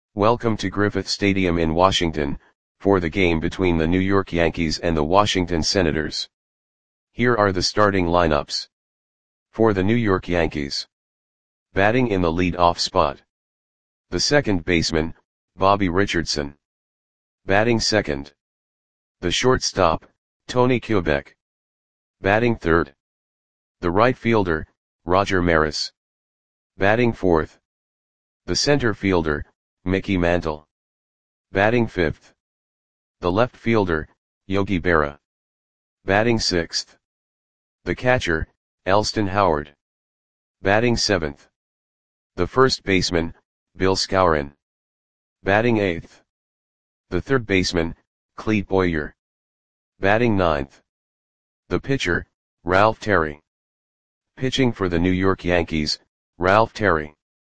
Welcome to Griffith Stadium in Washington, for the game between the New York Yankees and the Washington Senators. Here are the starting lineups. For the New York Yankees. Batting in the lead-off spot. The second baseman, Bobby Richardson. Batting second. The shortstop, Tony Kubek. Batting third. The right fielder, Roger Maris. Batting fourth. The center fielder, Mickey Mantle. Batting fifth. The left fielder, Yogi Berra. Batting sixth. The catcher, Elston Howard. Batting seventh. The first baseman, Bill Skowron. Batting eighth. The third baseman, Clete Boyer. Batting ninth. The pitcher, Ralph Terry. Pitching for the New York Yankees, Ralph Terry.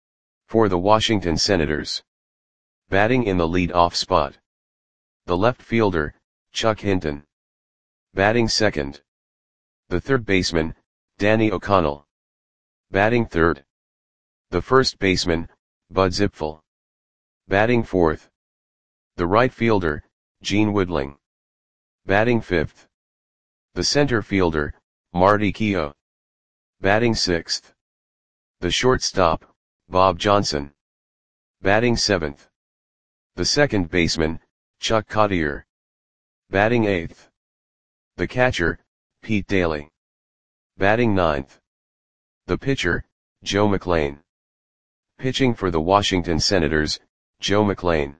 For the Washington Senators. Batting in the lead-off spot. The left fielder, Chuck Hinton. Batting second. The third baseman, Danny O'Connell. Batting third. The first baseman, Bud Zipfel. Batting fourth. The right fielder, Gene Woodling. Batting fifth. The center fielder, Marty Keough. Batting sixth. The shortstop, Bob Johnson. Batting seventh. The second baseman, Chuck Cottier. Batting eighth. The catcher, Pete Daly. Batting ninth. The pitcher, Joe McLean. Pitching for the Washington Senators, Joe McLean.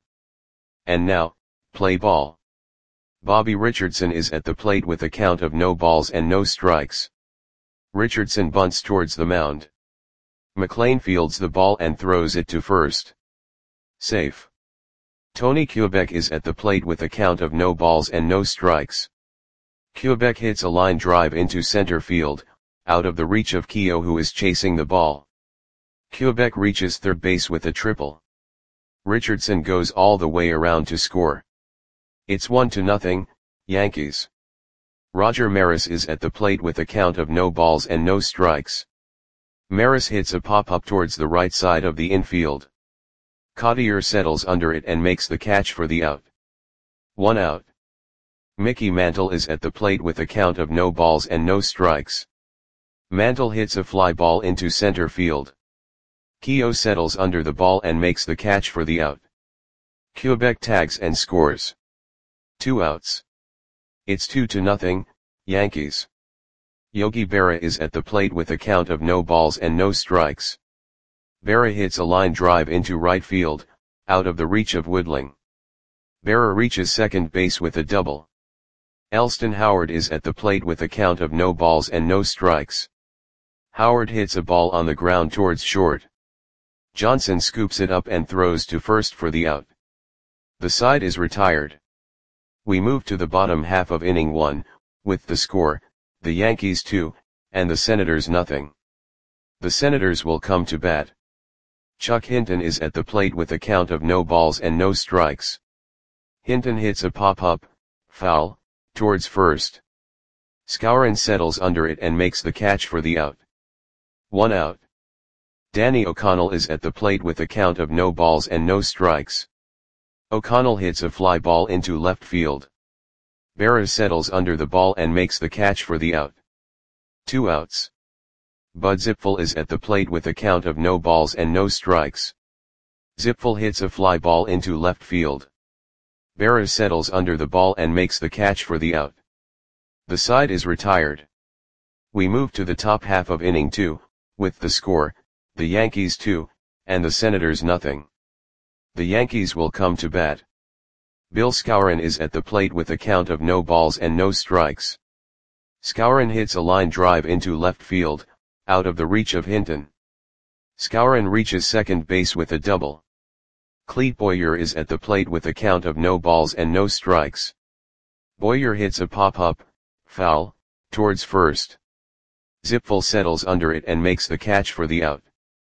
And now, play ball. Bobby Richardson is at the plate with a count of no balls and no strikes. Richardson bunts towards the mound. McLean fields the ball and throws it to first. Safe. Tony Kubek is at the plate with a count of no balls and no strikes. Kubek hits a line drive into center field, out of the reach of Keough, who is chasing the ball. Kubek reaches third base with a triple. Richardson goes all the way around to score. It's 1-0, Yankees. Roger Maris is at the plate with a count of no balls and no strikes. Maris hits a pop-up towards the right side of the infield. Cottier settles under it and makes the catch for the out. 1 out. Mickey Mantle is at the plate with a count of no balls and no strikes. Mantle hits a fly ball into center field. Keough settles under the ball and makes the catch for the out. Kubek tags and scores. 2 outs. It's 2-0, Yankees. Yogi Berra is at the plate with a count of no balls and no strikes. Berra hits a line drive into right field, out of the reach of Woodling. Berra reaches second base with a double. Elston Howard is at the plate with a count of no balls and no strikes. Howard hits a ball on the ground towards short. Johnson scoops it up and throws to first for the out. The side is retired. We move to the bottom half of inning 1, with the score, the Yankees 2, and the Senators nothing. The Senators will come to bat. Chuck Hinton is at the plate with a count of no balls and no strikes. Hinton hits a pop-up, foul, towards first. Skowron settles under it and makes the catch for the out. 1 out. Danny O'Connell is at the plate with a count of no balls and no strikes. O'Connell hits a fly ball into left field. Berra settles under the ball and makes the catch for the out. 2 outs. Bud Zipfel is at the plate with a count of no balls and no strikes. Zipfel hits a fly ball into left field. Berra settles under the ball and makes the catch for the out. The side is retired. We move to the top half of inning 2, with the score, the Yankees 2, and the Senators nothing. The Yankees will come to bat. Bill Skowron is at the plate with a count of no balls and no strikes. Skowron hits a line drive into left field, out of the reach of Hinton. Skowron reaches second base with a double. Clete Boyer is at the plate with a count of no balls and no strikes. Boyer hits a pop-up, foul, towards first. Zipfel settles under it and makes the catch for the out.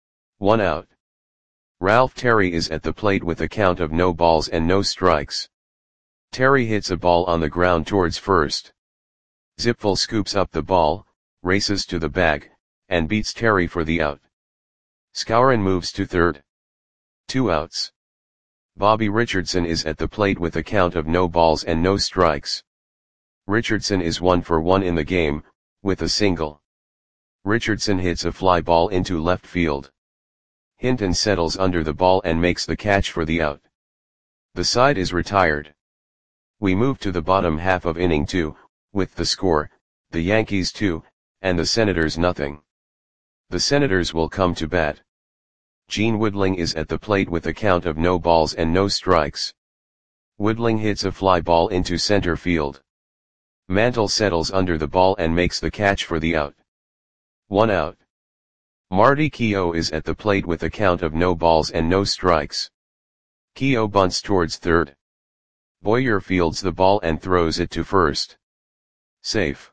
1 out. Ralph Terry is at the plate with a count of no balls and no strikes. Terry hits a ball on the ground towards first. Zipfel scoops up the ball, races to the bag, and beats Terry for the out. Skowron moves to third. 2 outs. Bobby Richardson is at the plate with a count of no balls and no strikes. Richardson is 1 for 1 in the game, with a single. Richardson hits a fly ball into left field. Hinton settles under the ball and makes the catch for the out. The side is retired. We move to the bottom half of inning 2, with the score, the Yankees 2, and the Senators nothing. The Senators will come to bat. Gene Woodling is at the plate with a count of no balls and no strikes. Woodling hits a fly ball into center field. Mantle settles under the ball and makes the catch for the out. 1 out. Marty Keough is at the plate with a count of no balls and no strikes. Keough bunts towards third. Boyer fields the ball and throws it to first. Safe.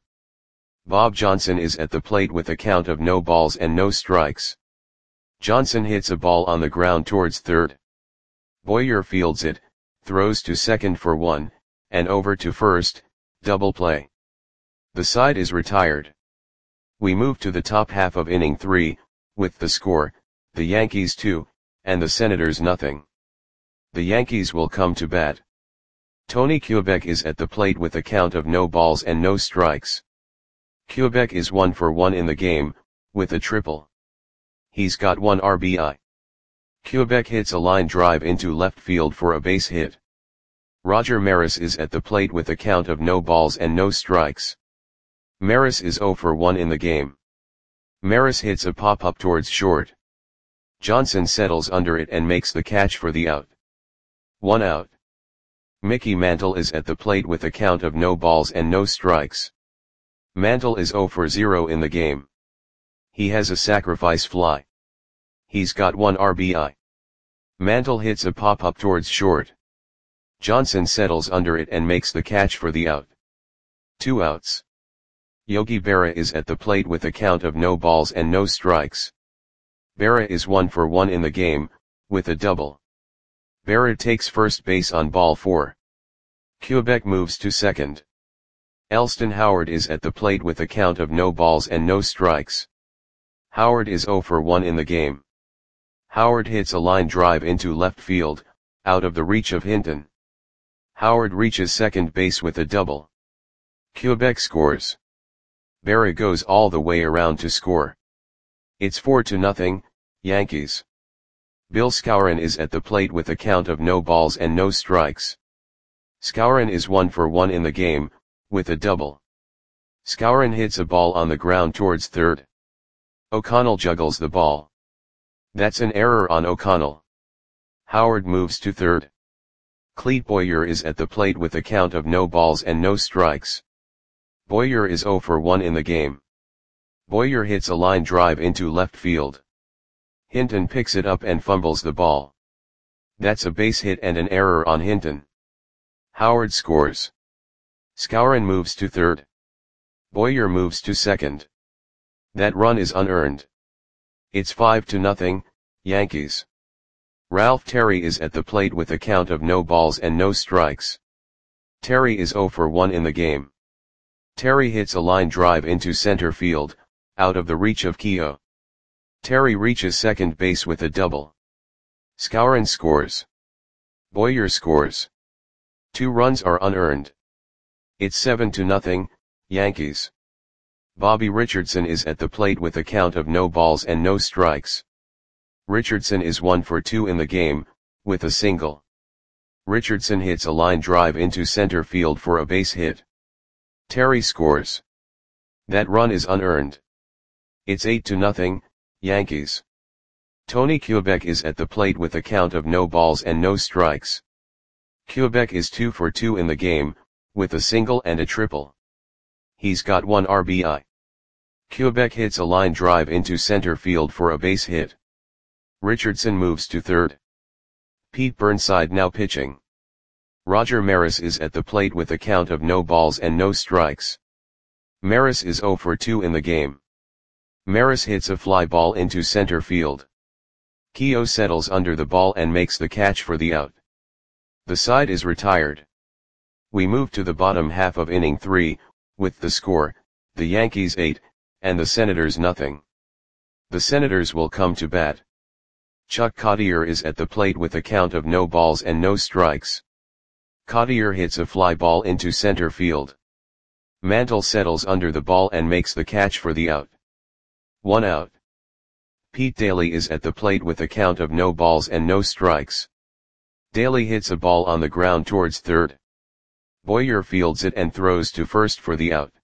Bob Johnson is at the plate with a count of no balls and no strikes. Johnson hits a ball on the ground towards third. Boyer fields it, throws to second for 1, and over to first, double play. The side is retired. We move to the top half of inning 3, with the score, the Yankees 2, and the Senators nothing. The Yankees will come to bat. Tony Kubek is at the plate with a count of no balls and no strikes. Kubek is 1 for 1 in the game, with a triple. He's got 1 RBI. Kubek hits a line drive into left field for a base hit. Roger Maris is at the plate with a count of no balls and no strikes. Maris is 0 for 1 in the game. Maris hits a pop-up towards short. Johnson settles under it and makes the catch for the out. 1 out. Mickey Mantle is at the plate with a count of no balls and no strikes. Mantle is 0 for 0 in the game. He has a sacrifice fly. He's got 1 RBI. Mantle hits a pop-up towards short. Johnson settles under it and makes the catch for the out. 2 outs. Yogi Berra is at the plate with a count of no balls and no strikes. Berra is 1 for 1 in the game, with a double. Berra takes first base on ball 4. Kubek moves to second. Elston Howard is at the plate with a count of no balls and no strikes. Howard is 0 for 1 in the game. Howard hits a line drive into left field, out of the reach of Hinton. Howard reaches second base with a double. Kubek scores. Berra goes all the way around to score. It's 4-0, Yankees. Bill Skowron is at the plate with a count of no balls and no strikes. Skowron is 1 for 1 in the game, with a double. Skowron hits a ball on the ground towards third. O'Connell juggles the ball. That's an error on O'Connell. Howard moves to third. Clete Boyer is at the plate with a count of no balls and no strikes. Boyer is 0 for 1 in the game. Boyer hits a line drive into left field. Hinton picks it up and fumbles the ball. That's a base hit and an error on Hinton. Howard scores. Skowron moves to third. Boyer moves to second. That run is unearned. It's 5-0, Yankees. Ralph Terry is at the plate with a count of no balls and no strikes. Terry is 0 for 1 in the game. Terry hits a line drive into center field, out of the reach of Keough. Terry reaches second base with a double. Skowron scores. Boyer scores. 2 runs are unearned. It's 7-0, Yankees. Bobby Richardson is at the plate with a count of no balls and no strikes. Richardson is 1 for 2 in the game, with a single. Richardson hits a line drive into center field for a base hit. Terry scores. That run is unearned. It's 8-0, Yankees. Tony Kubek is at the plate with a count of no balls and no strikes. Kubek is 2 for 2 in the game, with a single and a triple. He's got 1 RBI. Kubek hits a line drive into center field for a base hit. Richardson moves to third. Pete Burnside now pitching. Roger Maris is at the plate with a count of no balls and no strikes. Maris is 0 for 2 in the game. Maris hits a fly ball into center field. Keough settles under the ball and makes the catch for the out. The side is retired. We move to the bottom half of inning 3, with the score, the Yankees 8, and the Senators nothing. The Senators will come to bat. Chuck Cottier is at the plate with a count of no balls and no strikes. Cottier hits a fly ball into center field. Mantle settles under the ball and makes the catch for the out. 1 out. Pete Daly is at the plate with a count of no balls and no strikes. Daly hits a ball on the ground towards third. Boyer fields it and throws to first for the out.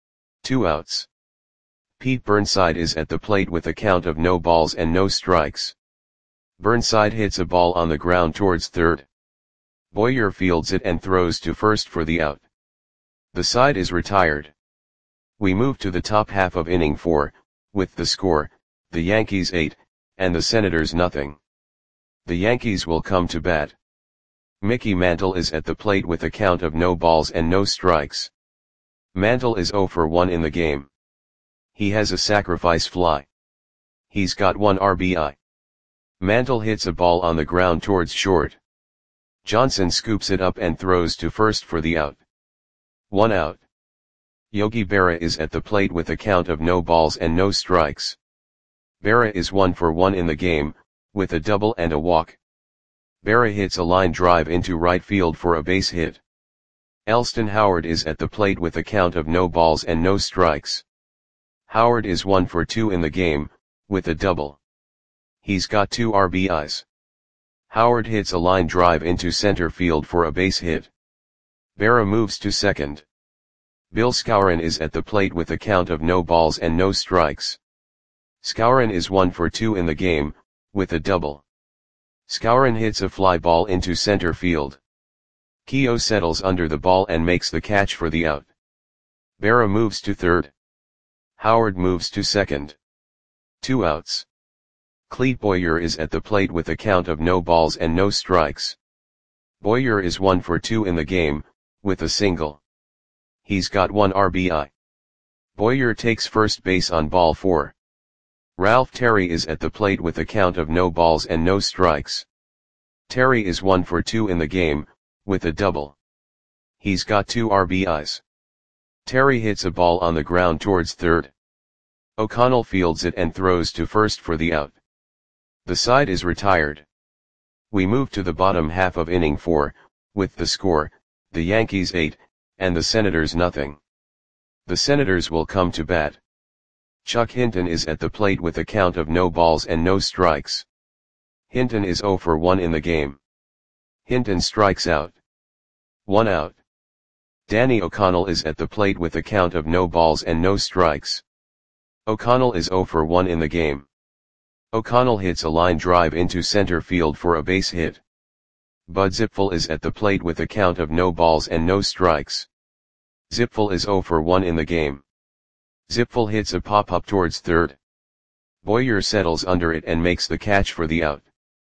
2 outs. Pete Burnside is at the plate with a count of no balls and no strikes. Burnside hits a ball on the ground towards third. Boyer fields it and throws to first for the out. The side is retired. We move to the top half of inning 4, with the score, the Yankees 8, and the Senators nothing. The Yankees will come to bat. Mickey Mantle is at the plate with a count of no balls and no strikes. Mantle is 0 for 1 in the game. He has a sacrifice fly. He's got 1 RBI. Mantle hits a ball on the ground towards short. Johnson scoops it up and throws to first for the out. 1 out. Yogi Berra is at the plate with a count of no balls and no strikes. Berra is 1 for 1 in the game, with a double and a walk. Berra hits a line drive into right field for a base hit. Elston Howard is at the plate with a count of no balls and no strikes. Howard is 1 for 2 in the game, with a double. He's got 2 RBIs. Howard hits a line drive into center field for a base hit. Berra moves to second. Bill Skowron is at the plate with a count of no balls and no strikes. Skowron is 1 for 2 in the game, with a double. Skowron hits a fly ball into center field. Keogh settles under the ball and makes the catch for the out. Berra moves to third. Howard moves to second. 2 outs. Clete Boyer is at the plate with a count of no balls and no strikes. Boyer is 1 for 2 in the game, with a single. He's got 1 RBI. Boyer takes first base on ball 4. Ralph Terry is at the plate with a count of no balls and no strikes. Terry is 1 for 2 in the game, with a double. He's got 2 RBIs. Terry hits a ball on the ground towards third. O'Connell fields it and throws to first for the out. The side is retired. We move to the bottom half of inning 4, with the score, the Yankees 8, and the Senators nothing. The Senators will come to bat. Chuck Hinton is at the plate with a count of no balls and no strikes. Hinton is 0 for 1 in the game. Hinton strikes out. 1 out. Danny O'Connell is at the plate with a count of no balls and no strikes. O'Connell is 0 for 1 in the game. O'Connell hits a line drive into center field for a base hit. Bud Zipfel is at the plate with a count of no balls and no strikes. Zipfel is 0 for 1 in the game. Zipfel hits a pop-up towards third. Boyer settles under it and makes the catch for the out.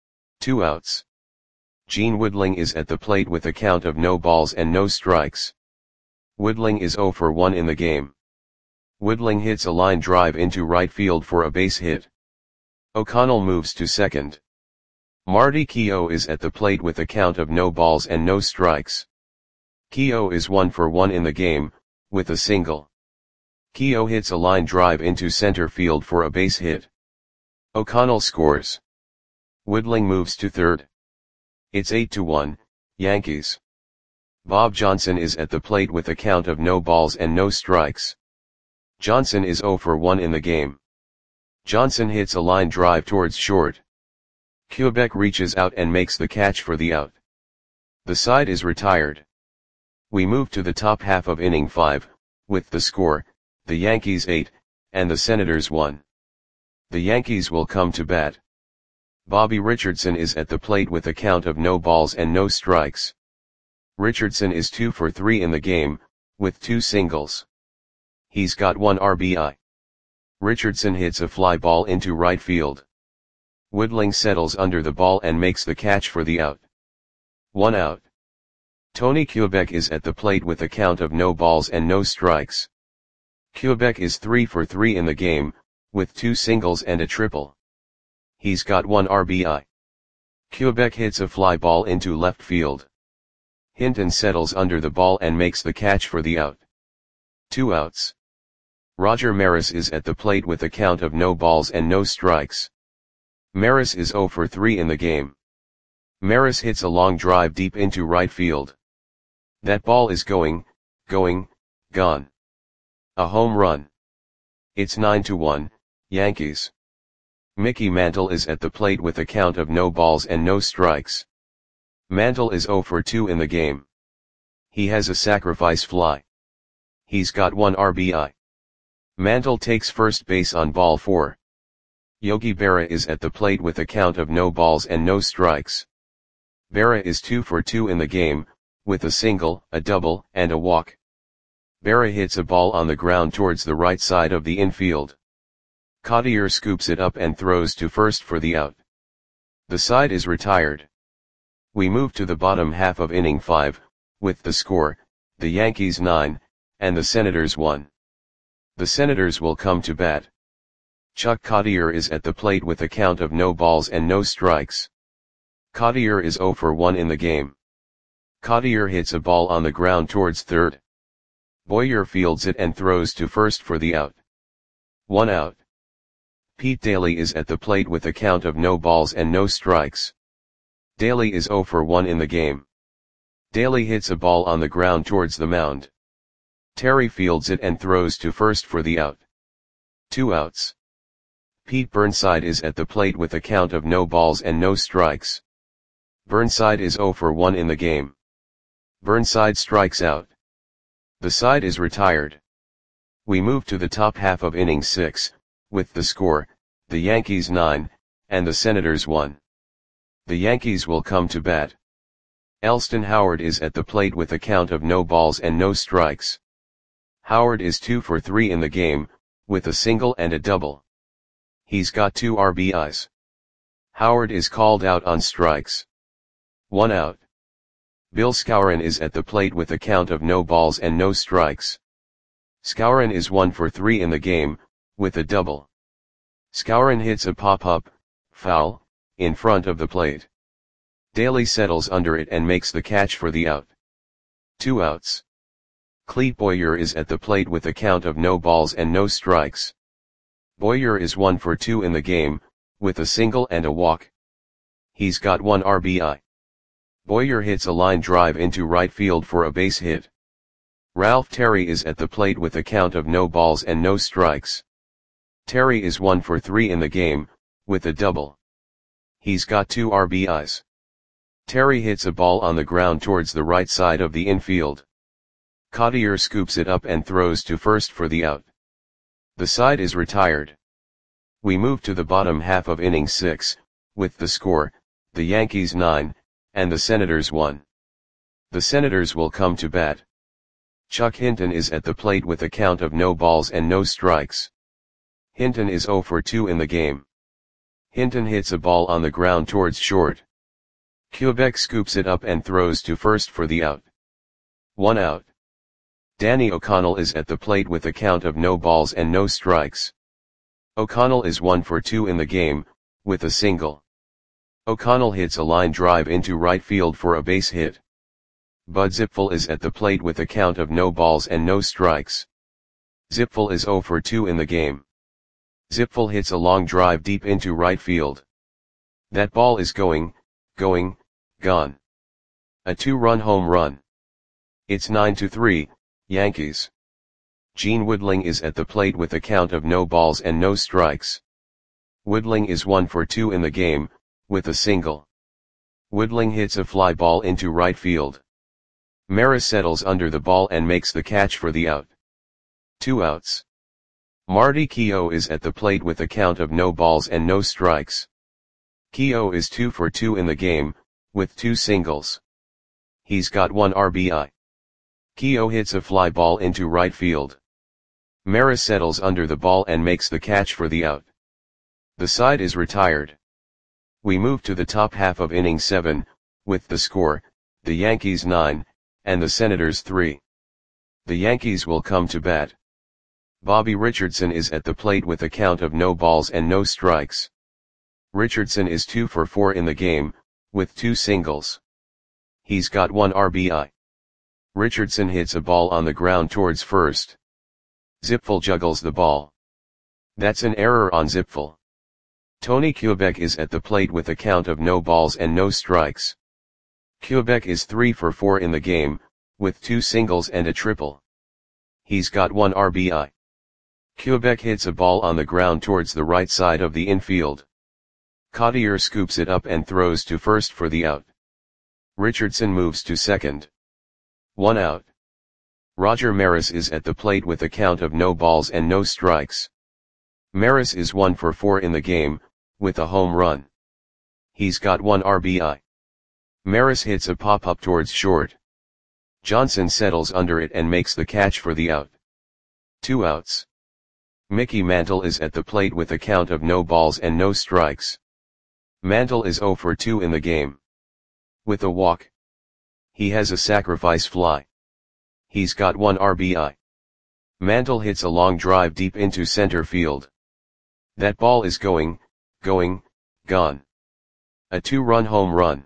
2 outs. Gene Woodling is at the plate with a count of no balls and no strikes. Woodling is 0 for 1 in the game. Woodling hits a line drive into right field for a base hit. O'Connell moves to second. Marty Keogh is at the plate with a count of no balls and no strikes. Keogh is 1 for 1 in the game, with a single. Keogh hits a line drive into center field for a base hit. O'Connell scores. Woodling moves to third. It's 8-1, Yankees. Bob Johnson is at the plate with a count of no balls and no strikes. Johnson is 0 for 1 in the game. Johnson hits a line drive towards short. Quebec reaches out and makes the catch for the out. The side is retired. We move to the top half of inning 5, with the score, the Yankees 8, and the Senators 1. The Yankees will come to bat. Bobby Richardson is at the plate with a count of no balls and no strikes. Richardson is 2 for 3 in the game, with 2 singles. He's got 1 RBI. Richardson hits a fly ball into right field. Woodling settles under the ball and makes the catch for the out. 1 out. Tony Quebec is at the plate with a count of no balls and no strikes. Quebec is 3 for 3 in the game, with 2 singles and a triple. He's got 1 RBI. Quebec hits a fly ball into left field. Hinton settles under the ball and makes the catch for the out. 2 outs. Roger Maris is at the plate with a count of no balls and no strikes. Maris is 0 for 3 in the game. Maris hits a long drive deep into right field. That ball is going, gone. A home run. It's 9-1, Yankees. Mickey Mantle is at the plate with a count of no balls and no strikes. Mantle is 0 for 2 in the game. He has a sacrifice fly. He's got 1 RBI. Mantle takes first base on ball 4. Yogi Berra is at the plate with a count of no balls and no strikes. Berra is 2 for 2 in the game, with a single, a double, and a walk. Berra hits a ball on the ground towards the right side of the infield. Cottier scoops it up and throws to first for the out. The side is retired. We move to the bottom half of inning 5, with the score, the Yankees 9, and the Senators 1. The Senators will come to bat. Chuck Cottier is at the plate with a count of no balls and no strikes. Cottier is 0 for 1 in the game. Cottier hits a ball on the ground towards third. Boyer fields it and throws to first for the out. 1 out. Pete Daly is at the plate with a count of no balls and no strikes. Daly is 0 for 1 in the game. Daly hits a ball on the ground towards the mound. Terry fields it and throws to first for the out. 2 outs. Pete Burnside is at the plate with a count of no balls and no strikes. Burnside is 0 for 1 in the game. Burnside strikes out. The side is retired. We move to the top half of inning 6, with the score, the Yankees 9, and the Senators 1. The Yankees will come to bat. Elston Howard is at the plate with a count of no balls and no strikes. Howard is 2 for 3 in the game, with a single and a double. He's got 2 RBIs. Howard is called out on strikes. 1 out. Bill Skowron is at the plate with a count of no balls and no strikes. Skowron is 1 for 3 in the game, with a double. Skowron hits a pop-up, foul, in front of the plate. Daly settles under it and makes the catch for the out. 2 outs. Clete Boyer is at the plate with a count of no balls and no strikes. Boyer is 1 for 2 in the game, with a single and a walk. He's got 1 RBI. Boyer hits a line drive into right field for a base hit. Ralph Terry is at the plate with a count of no balls and no strikes. Terry is 1 for 3 in the game, with a double. He's got 2 RBIs. Terry hits a ball on the ground towards the right side of the infield. Cottier scoops it up and throws to first for the out. The side is retired. We move to the bottom half of inning 6, with the score, the Yankees 9, and the Senators 1. The Senators will come to bat. Chuck Hinton is at the plate with a count of no balls and no strikes. Hinton is 0 for 2 in the game. Hinton hits a ball on the ground towards short. Quebec scoops it up and throws to first for the out. 1 out. Danny O'Connell is at the plate with a count of no balls and no strikes. O'Connell is 1 for 2 in the game, with a single. O'Connell hits a line drive into right field for a base hit. Bud Zipfel is at the plate with a count of no balls and no strikes. Zipfel is 0 for 2 in the game. Zipfel hits a long drive deep into right field. That ball is going, gone. A 2-run home run. It's 9-3, Yankees. Gene Woodling is at the plate with a count of no balls and no strikes. Woodling is 1 for 2 in the game, with a single. Woodling hits a fly ball into right field. Maris settles under the ball and makes the catch for the out. 2 outs. Marty Keough is at the plate with a count of no balls and no strikes. Keough is 2 for 2 in the game, with 2 singles. He's got 1 RBI. Keough hits a fly ball into right field. Maris settles under the ball and makes the catch for the out. The side is retired. We move to the top half of inning 7, with the score, the Yankees 9, and the Senators 3. The Yankees will come to bat. Bobby Richardson is at the plate with a count of no balls and no strikes. Richardson is 2 for 4 in the game, with 2 singles. He's got 1 RBI. Richardson hits a ball on the ground towards first. Zipfel juggles the ball. That's an error on Zipfel. Tony Quebec is at the plate with a count of no balls and no strikes. Quebec is 3 for 4 in the game, with 2 singles and a triple. He's got 1 RBI. Quebec hits a ball on the ground towards the right side of the infield. Cottier scoops it up and throws to first for the out. Richardson moves to second. 1 out. Roger Maris is at the plate with a count of no balls and no strikes. Maris is 1 for 4 in the game, with a home run. He's got 1 RBI. Maris hits a pop-up towards short. Johnson settles under it and makes the catch for the out. 2 outs. Mickey Mantle is at the plate with a count of no balls and no strikes. Mantle is 0 for 2 in the game. With a walk. He has a sacrifice fly. He's got 1 RBI. Mantle hits a long drive deep into center field. That ball is gone. A 2-run home run.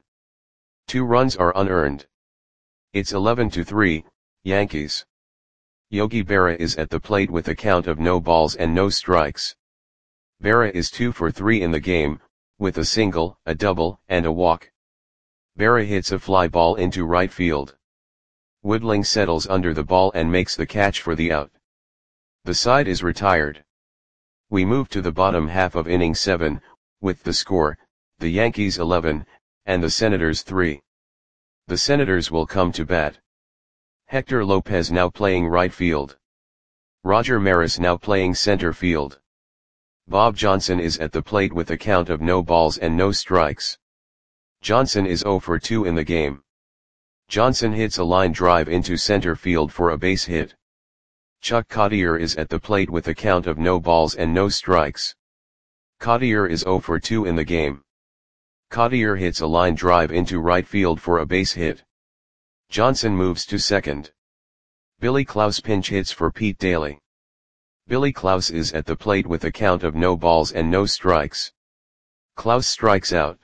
2 runs are unearned. It's 11-3, Yankees. Yogi Berra is at the plate with a count of no balls and no strikes. Berra is 2 for 3 in the game, with a single, a double, and a walk. Berra hits a fly ball into right field. Woodling settles under the ball and makes the catch for the out. The side is retired. We move to the bottom half of inning 7, with the score, the Yankees 11, and the Senators 3. The Senators will come to bat. Hector Lopez now playing right field. Roger Maris now playing center field. Bob Johnson is at the plate with a count of no balls and no strikes. Johnson is 0 for 2 in the game. Johnson hits a line drive into center field for a base hit. Chuck Cottier is at the plate with a count of no balls and no strikes. Cottier is 0 for 2 in the game. Cottier hits a line drive into right field for a base hit. Johnson moves to second. Billy Klaus pinch hits for Pete Daly. Billy Klaus is at the plate with a count of no balls and no strikes. Klaus strikes out.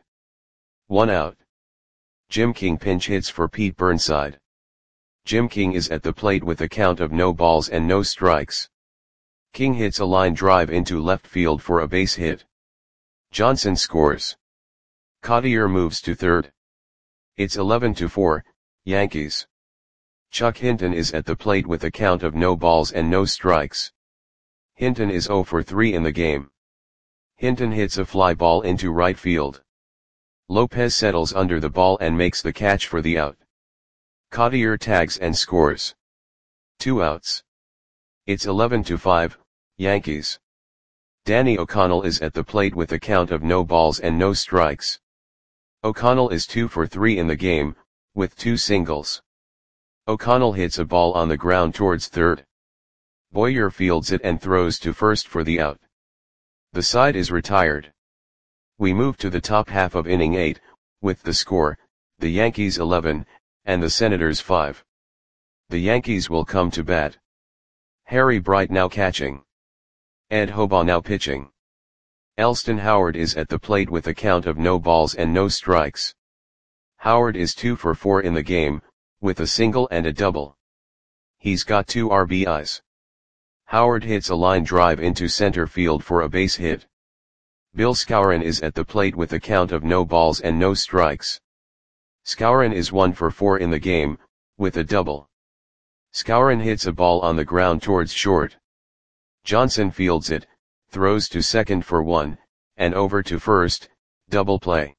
1 out. Jim King pinch hits for Pete Burnside. Jim King is at the plate with a count of no balls and no strikes. King hits a line drive into left field for a base hit. Johnson scores. Cottier moves to third. It's 11-4, Yankees. Chuck Hinton is at the plate with a count of no balls and no strikes. Hinton is 0 for 3 in the game. Hinton hits a fly ball into right field. Lopez settles under the ball and makes the catch for the out. Cottier tags and scores. 2 outs. It's 11-5, Yankees. Danny O'Connell is at the plate with a count of no balls and no strikes. O'Connell is 2 for 3 in the game, with 2 singles. O'Connell hits a ball on the ground towards third. Boyer fields it and throws to first for the out. The side is retired. We move to the top half of inning 8, with the score, the Yankees 11, and the Senators 5. The Yankees will come to bat. Harry Bright now catching. Ed Hobaugh now pitching. Elston Howard is at the plate with a count of no balls and no strikes. Howard is 2 for 4 in the game, with a single and a double. He's got 2 RBIs. Howard hits a line drive into center field for a base hit. Bill Skowron is at the plate with a count of no balls and no strikes. Skowron is 1 for 4 in the game, with a double. Skowron hits a ball on the ground towards short. Johnson fields it, throws to second for 1, and over to first, double play.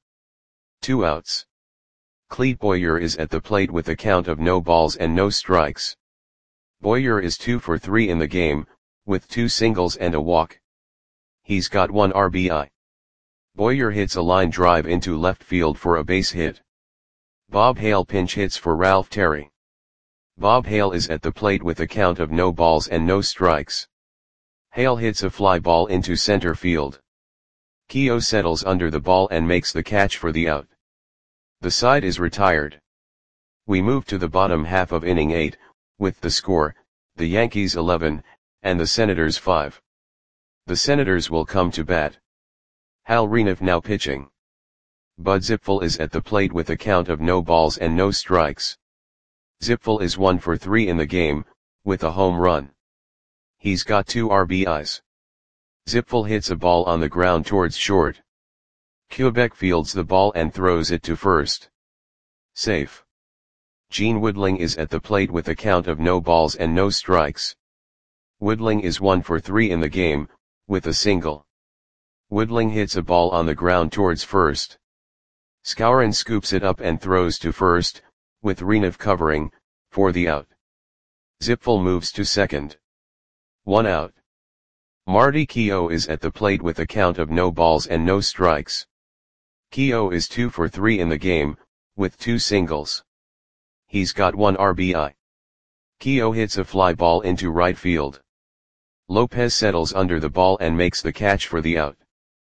2 outs. Clete Boyer is at the plate with a count of no balls and no strikes. Boyer is 2 for 3 in the game, with 2 singles and a walk. He's got 1 RBI. Boyer hits a line drive into left field for a base hit. Bob Hale pinch hits for Ralph Terry. Bob Hale is at the plate with a count of no balls and no strikes. Hale hits a fly ball into center field. Keogh settles under the ball and makes the catch for the out. The side is retired. We move to the bottom half of inning 8, with the score, the Yankees 11, and the Senators 5. The Senators will come to bat. Hal Reniff now pitching. Bud Zipfel is at the plate with a count of no balls and no strikes. Zipfel is 1 for 3 in the game, with a home run. He's got 2 RBIs. Zipfel hits a ball on the ground towards short. Quebec fields the ball and throws it to first. Safe. Gene Woodling is at the plate with a count of no balls and no strikes. Woodling is 1 for 3 in the game, with a single. Woodling hits a ball on the ground towards first. Skowron scoops it up and throws to first, with Renev covering, for the out. Zipfel moves to second. 1 out. Marty Keogh is at the plate with a count of no balls and no strikes. Keogh is 2 for 3 in the game, with 2 singles. He's got 1 RBI. Keogh hits a fly ball into right field. Lopez settles under the ball and makes the catch for the out.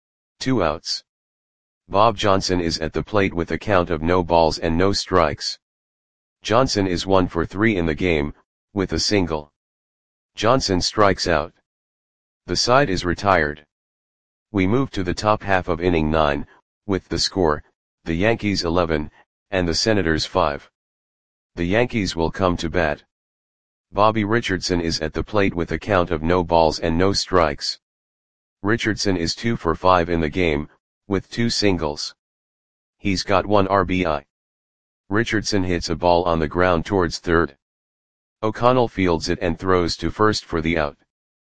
2 outs. Bob Johnson is at the plate with a count of no balls and no strikes. Johnson is 1 for 3 in the game, with a single. Johnson strikes out. The side is retired. We move to the top half of inning 9, with the score, the Yankees 11, and the Senators 5. The Yankees will come to bat. Bobby Richardson is at the plate with a count of no balls and no strikes. Richardson is 2 for 5 in the game, with 2 singles. He's got 1 RBI. Richardson hits a ball on the ground towards third. O'Connell fields it and throws to first for the out.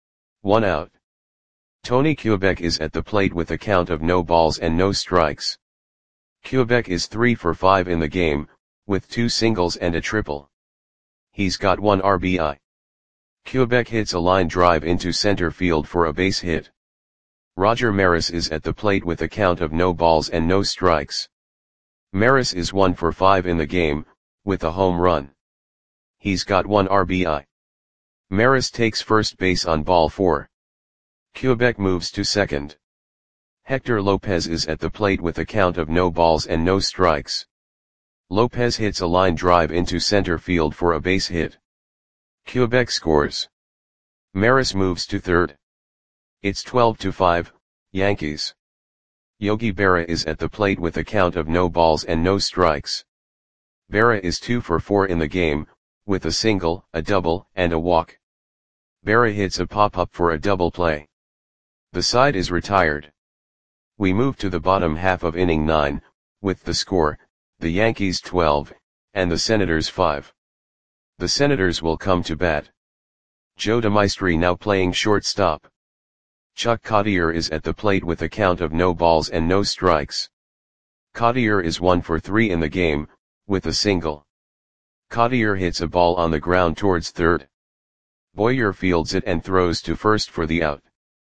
1 out. Tony Quebec is at the plate with a count of no balls and no strikes. Quebec is 3 for 5 in the game, with 2 singles and a triple. He's got 1 RBI. Quebec hits a line drive into center field for a base hit. Roger Maris is at the plate with a count of no balls and no strikes. Maris is 1 for 5 in the game, with a home run. He's got 1 RBI. Maris takes first base on ball 4. Quebec moves to second. Hector Lopez is at the plate with a count of no balls and no strikes. Lopez hits a line drive into center field for a base hit. Quebec scores. Maris moves to third. It's 12-5, Yankees. Yogi Berra is at the plate with a count of no balls and no strikes. Berra is 2 for 4 in the game, with a single, a double, and a walk. Berra hits a pop-up for a double play. The side is retired. We move to the bottom half of inning 9, with the score, the Yankees 12, and the Senators 5. The Senators will come to bat. Joe DeMaestri now playing shortstop. Chuck Cottier is at the plate with a count of no balls and no strikes. Cottier is 1 for 3 in the game, with a single. Cottier hits a ball on the ground towards third. Boyer fields it and throws to first for the out.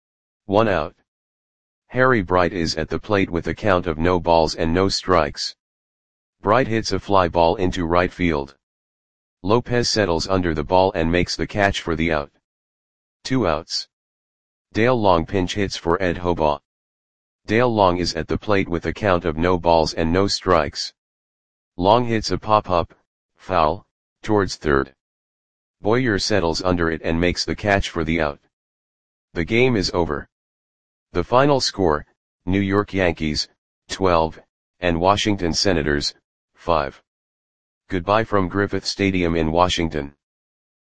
1 out. Harry Bright is at the plate with a count of no balls and no strikes. Bright hits a fly ball into right field. Lopez settles under the ball and makes the catch for the out. 2 outs. Dale Long pinch hits for Ed Hobaugh. Dale Long is at the plate with a count of no balls and no strikes. Long hits a pop-up, foul, towards third. Boyer settles under it and makes the catch for the out. The game is over. The final score, New York Yankees, 12, and Washington Senators, 5. Goodbye from Griffith Stadium in Washington.